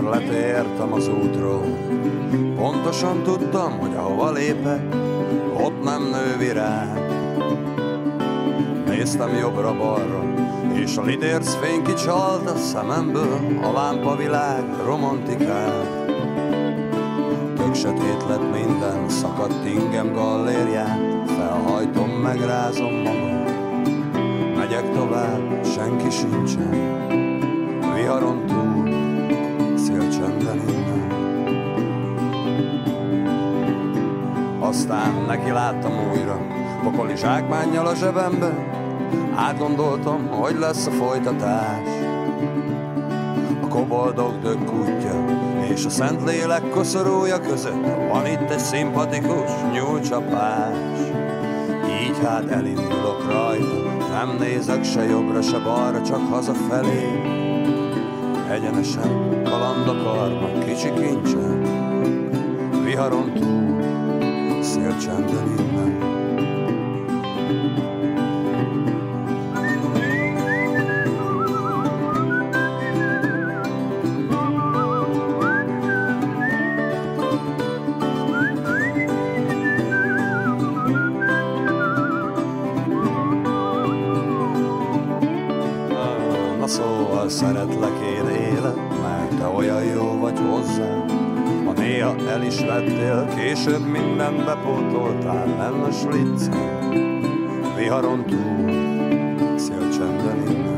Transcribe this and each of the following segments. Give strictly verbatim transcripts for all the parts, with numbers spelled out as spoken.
letértem az útról. Pontosan tudtam, hogy ahova lépek, ott nem nő virág. Néztem jobbra-balra, és a lidérc fény kicsalt a szememből, a lámpavilág romantikát. Tök sötét lett minden, szakadt ingem gallériát, felhajtom, megrázom magam, megyek tovább, senki sincsen, viharon túl, szélcsendben innen. Aztán neki láttam újra, pokoli zsákmánnyal a zsebembe, átgondoltam, hogy lesz a folytatás. A koboldok dökkútja és a Szentlélek koszorúja között van itt egy szimpatikus nyúlcsapás. Így hát elindulok rajta, nem nézek se jobbra, se balra, csak hazafelé. Egyenesen kaland akarnak, kicsi kincsen, viharon túl, szélcsendben innen. Szeretlek én élet, mert te olyan jó vagy hozzá. Ha néha el is lettél, később mindent bepótoltál, nem a sliccen, viharon túl, szélcsendben innen.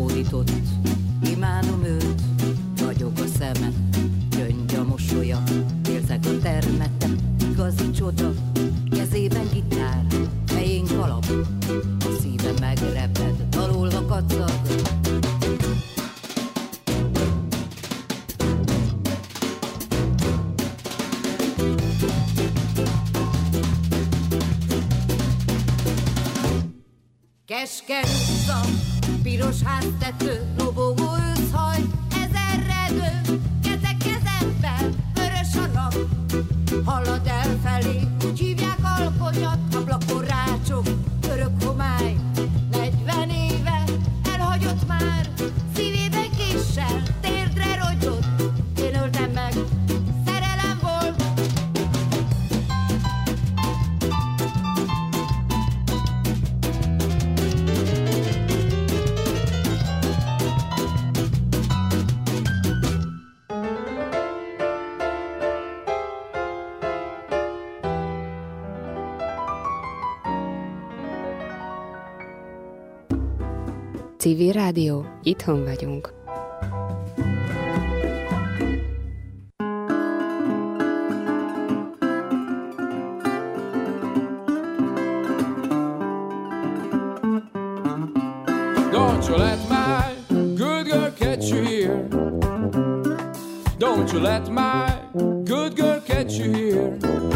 hódított. Imádom őt, ragyog a szeme, gyöngy a mosolya, érzek a termete, igazi csoda, kezében gitár, fején kalap, a szíve megreped, dalolva kacag. Keskeny utca, piros háztető, lobogó őszhaj, ezerredő, kezek kezemben, vörös a nap, halad elfelé, úgy hívják alkonyat, ablakon rácsok, örök homály, negyven éve elhagyott már, szívében késsel, térdre rogyott, én öltem meg, szerelem volt. Civil Rádió, itthon vagyunk. Don't you let my good girl catch you here. Don't you let my good girl catch you here.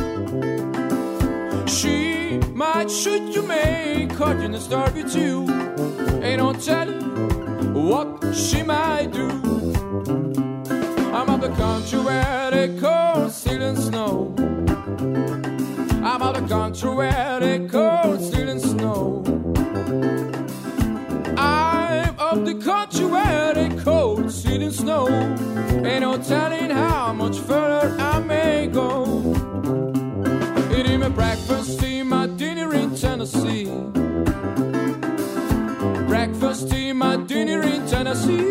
She might shoot you, make hard and start with you. Ain't no telling what she might do. I'm of the country where they cold steel and snow. I'm of the country where they cold steel and snow. I'm of the country where they cold steel and snow. Ain't no telling how much further I may go. Eating my breakfast, eating my dinner in Tennessee. Breakfast, tea, my dinner in Tennessee.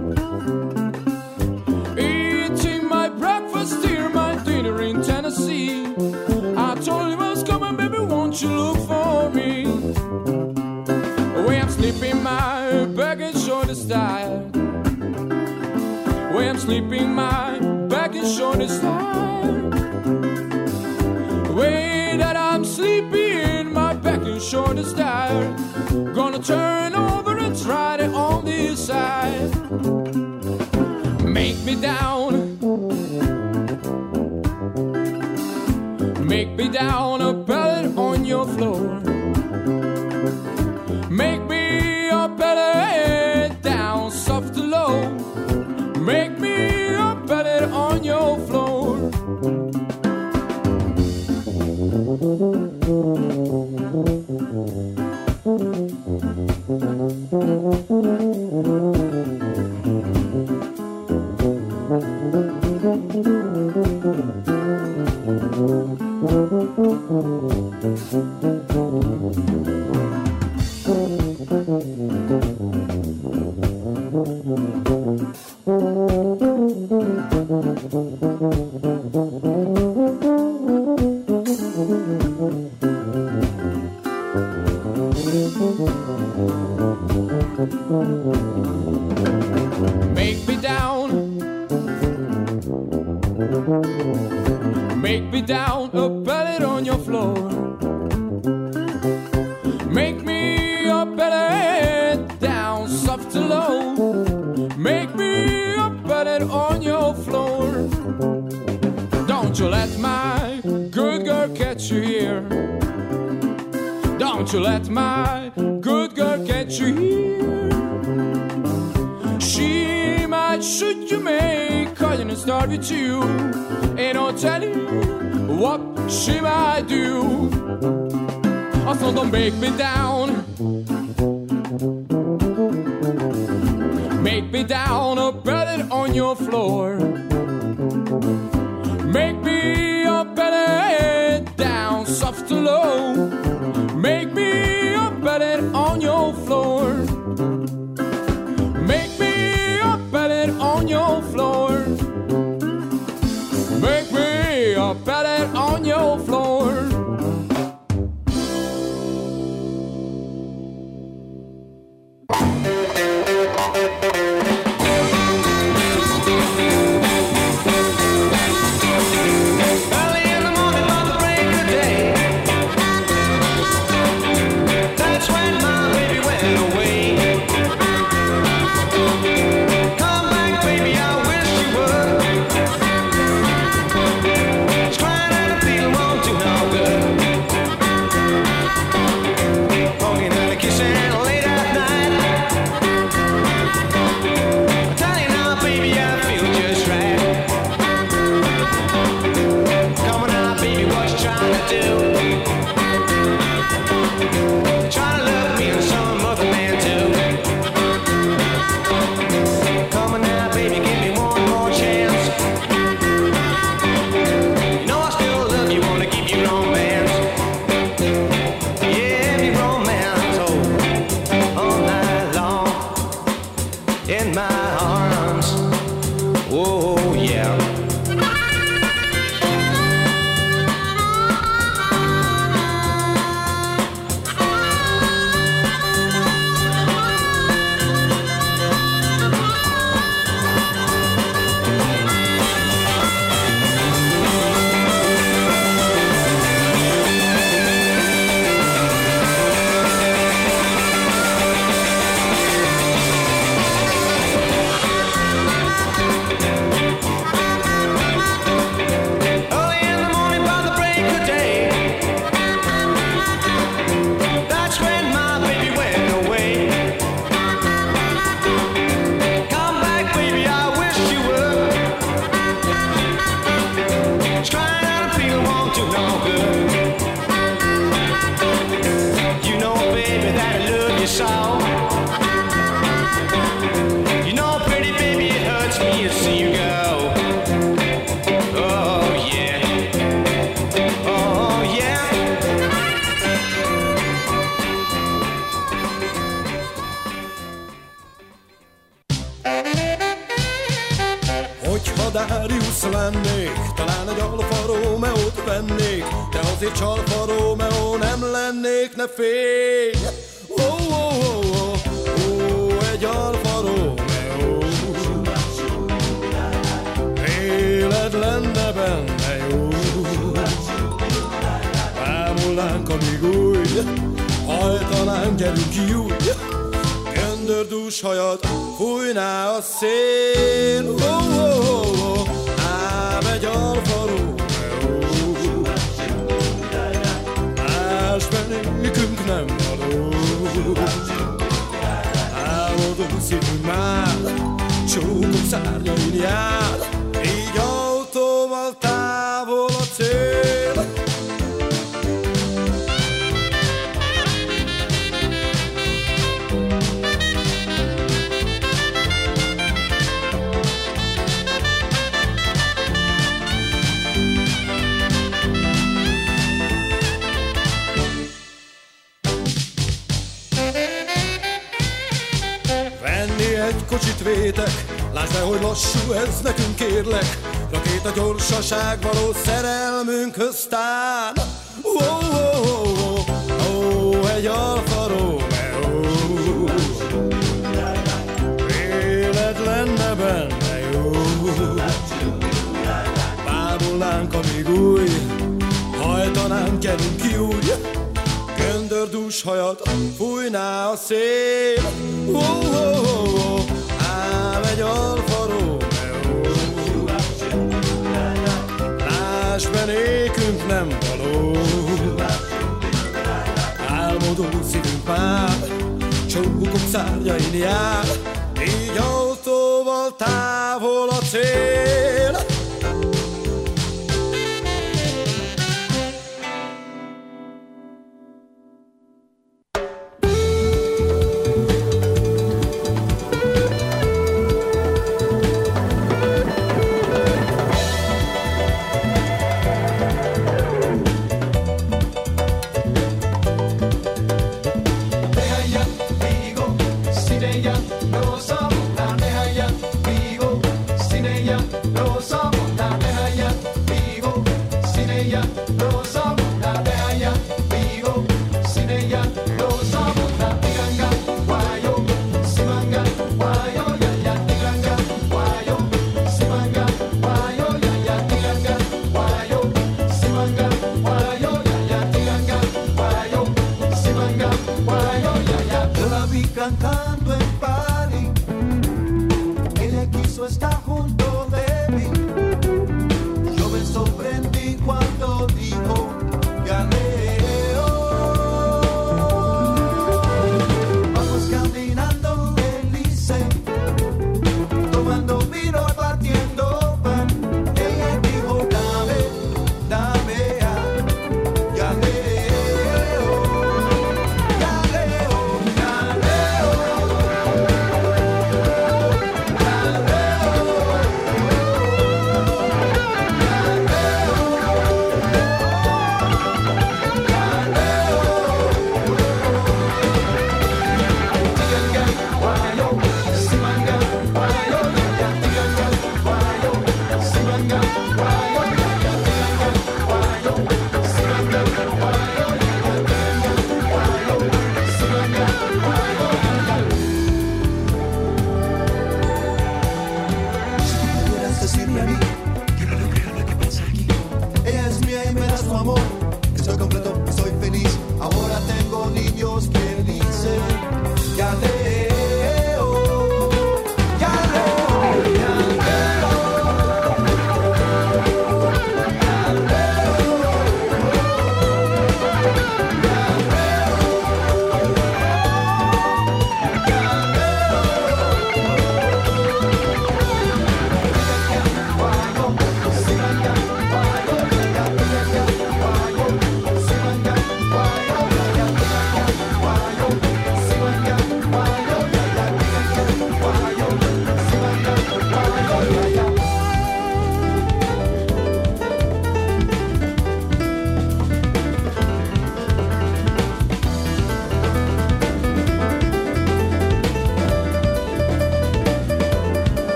Eating my breakfast, tea, my dinner in Tennessee. I told him I was coming, baby, won't you look for me? Way I'm sleeping, my back and shoulders tired. Way I'm sleeping, my back and shoulders tired. Way that I'm sleeping, my back and shoulders tired. Gonna turn over and try it on this side. Make me down, make me down a pellet on your floor. Make me a pellet down soft to low. Make me a pellet on your floor. Make me down, make me down a pellet on your floor. Make me a pellet down soft to low. Make me a pellet on your floor. Don't you let my good girl catch you here. Don't you let my good girl catch you here. She might shoot you, make call and start with you. Ain't no telling what she might do. Also don't make me down. Make me down a pellet on your floor. Make me a pellet down soft to low. Make me a pellet on your floor. Make me a pellet on your floor. Make me a pellet on your floor. in my arms. Oh yeah. Lennék, talán egy Alfa Romeo-t vennék, de azért csalfa Romeo nem lennék, ne félj! Oh, oh, oh, oh, oh, egy Alfa Romeo. Élet lenne benne jó, bámulnánk, amíg új, hajtanánk, gyerünk ki úgy, göndördús hajat fújná a szél. Oh, oh, oh, oh. Egy Alfa Romeo, más fenékünk nem való. Álmodó szívünk már, csókok szárnyain jár, így autóval távol a cél. Egy kocsit vétek, lásd be, hogy lassú ez nekünk, kérlek. Rakéta gyorsaság való szerelmünkhöz tán. Oh, oh, oh, oh, oh, egy Alfa Romeo. Élet lenne benne jó, bámulnánk, amíg új, hajtanánk, gyerünk ki úgy, göndördús hajat fújná a szél. Oh, oh, oh, oh, ám egy Alfa Romeo, láss be, nékünk nem való. Álmodó szívünk már, csókok szárnyain jár, így autóval távol a cél.